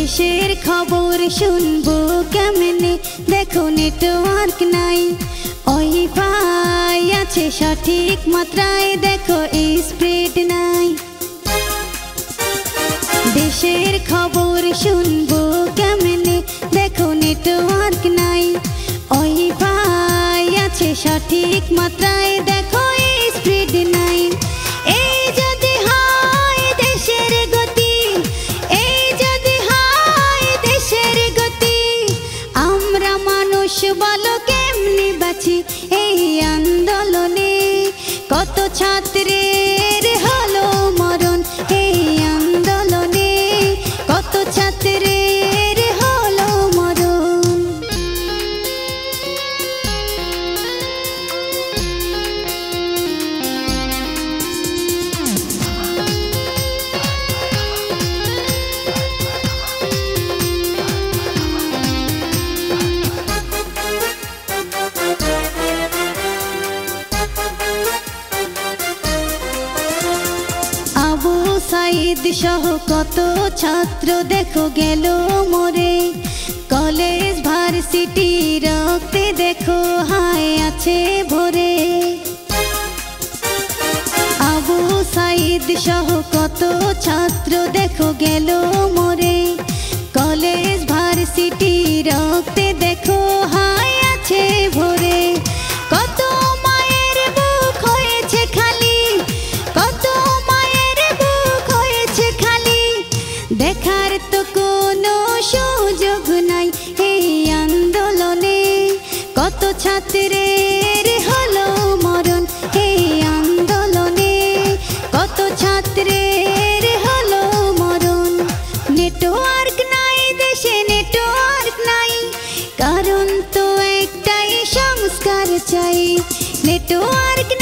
দেশের খবর শুনবো কেমনে, দেখো নেটওয়ার্ক নাই, ওয়াইফাই আছে সঠিক মাত্রায়, দেখো স্পিড নাই। দেশের খবর শুনবো কেমনে, দেখো নেটওয়ার্ক নাই, ওয়াইফাই আছে সঠিক মাত্রায়, দেখো স্পিড নাই। এই যদি হয় দেশের গতি, এই যদি হয় দেশের গতি, আমরা মানুষ বলো কেমনি বাঁচি এই আন্দোলনে। কত ছাত্রের হলো মরণ এই আন্দোলনে, কত ছাত্রের হলো মরণ। আবু সাইদ সহ কত ছাত্র দেখো গেল মরে, কলেজ ভার্সিটি রক্তে দেখো হায় আছে ভরে। আবু সাইদ সহ কত ছাত্র দেখো গেল মরে, কলেজ ভার্সিটি রক্তে দেখো হায় আছে ভরে। কত মায়ের বুক হয়েছে খালি, কত মায়ের বুক হয়েছে খালি, দেখার তো কোনো সুযোগ নাই এই আন্দোলনে। কত ছাত্রের হলো মরণ এই আন্দোলনে, কত ছাত্রের হলো মরণ। নেটওয়ার্ক নাই দেশে, নেটওয়ার্ক নাই, কারণ তো একটাই সংস্কার চাই। নেটওয়ার্ক